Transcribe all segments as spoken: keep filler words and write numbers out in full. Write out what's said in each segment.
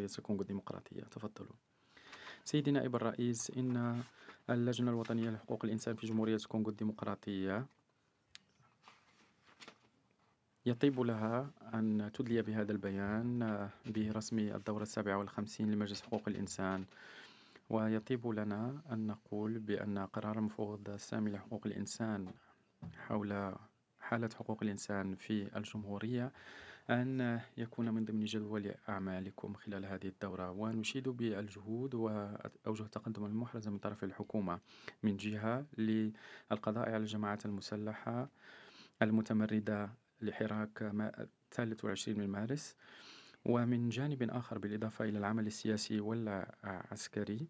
جمهورية الكونغو الديمقراطية. تفضلوا. سيدي نائب الرئيس، إن اللجنة الوطنية لحقوق الإنسان في جمهورية الكونغو الديمقراطية يطيب لها أن تدلي بهذا البيان برسم الدورة السابعة والخمسين لمجلس حقوق الإنسان، ويطيب لنا أن نقول بأن قرار المفوض السامي لحقوق الإنسان حول حالة حقوق الإنسان في الجمهورية أن يكون من ضمن جدول أعمالكم خلال هذه الدورة. ونشيد بالجهود وأوجه التقدم المحرزة من طرف الحكومة من جهة للقضاء على الجماعات المسلحة المتمردة لحراك الثالث والعشرين من مارس، ومن جانب آخر بالإضافة إلى العمل السياسي والعسكري،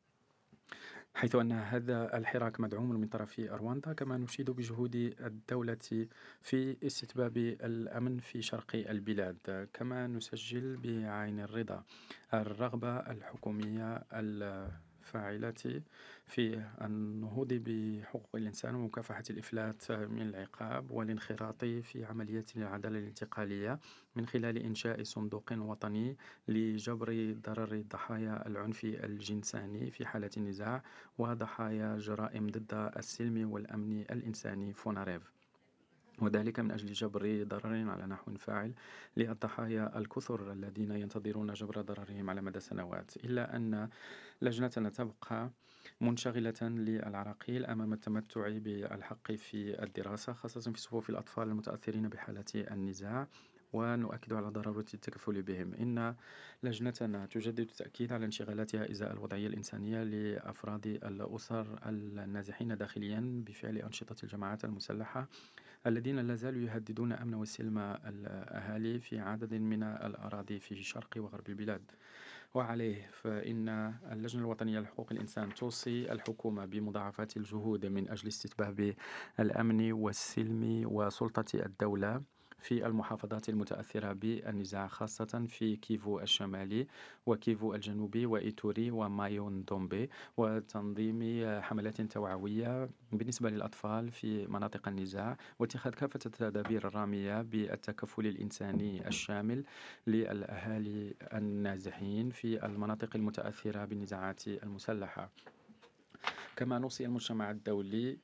حيث أن هذا الحراك مدعوم من طرف رواندا. كما نشيد بجهود الدولة في استتباب الأمن في شرق البلاد. كما نسجل بعين الرضا الرغبة الحكومية الفاعلة في النهوض بحقوق الإنسان ومكافحة الإفلات من العقاب والانخراط في عمليات العدالة الانتقالية من خلال إنشاء صندوق وطني لجبر ضرر ضحايا العنف الجنساني في حالة النزاع وضحايا جرائم ضد السلم والأمن الإنساني فوناريف، وذلك من أجل جبر ضرر على نحو فاعل للضحايا الكثر الذين ينتظرون جبر ضررهم على مدى سنوات. إلا أن لجنتنا تبقى منشغلة للعراقيل أمام التمتع بالحق في الدراسة، خاصة في صفوف الأطفال المتأثرين بحالة النزاع، ونؤكد على ضرورة التكفل بهم. إن لجنتنا تجدد التأكيد على انشغالاتها إزاء الوضعية الإنسانية لأفراد الأسر النازحين داخليا بفعل أنشطة الجماعات المسلحة الذين لا زالوا يهددون أمن وسلم الأهالي في عدد من الأراضي في شرق وغرب البلاد. وعليه فإن اللجنة الوطنية لحقوق الإنسان توصي الحكومة بمضاعفة الجهود من أجل استتباب الأمن والسلم وسلطة الدولة في المحافظات المتأثرة بالنزاع، خاصة في كيفو الشمالي وكيفو الجنوبي وإيتوري ومايون دومبي، وتنظيم حملات توعوية بالنسبة للأطفال في مناطق النزاع، واتخاذ كافة التدابير الرامية بالتكفل الإنساني الشامل للأهالي النازحين في المناطق المتأثرة بالنزاعات المسلحة. كما نوصي المجتمع الدولي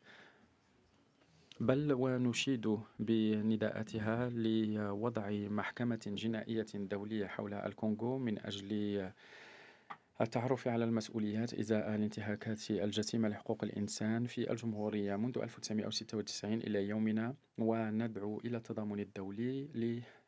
بل ونشيد بنداءاتها لوضع محكمة جنائية دولية حول الكونغو من أجل التعرف على المسؤوليات إزاء الانتهاكات الجسيمة لحقوق الإنسان في الجمهورية منذ ألف وتسعمائة وستة وتسعين إلى يومنا، وندعو إلى التضامن الدولي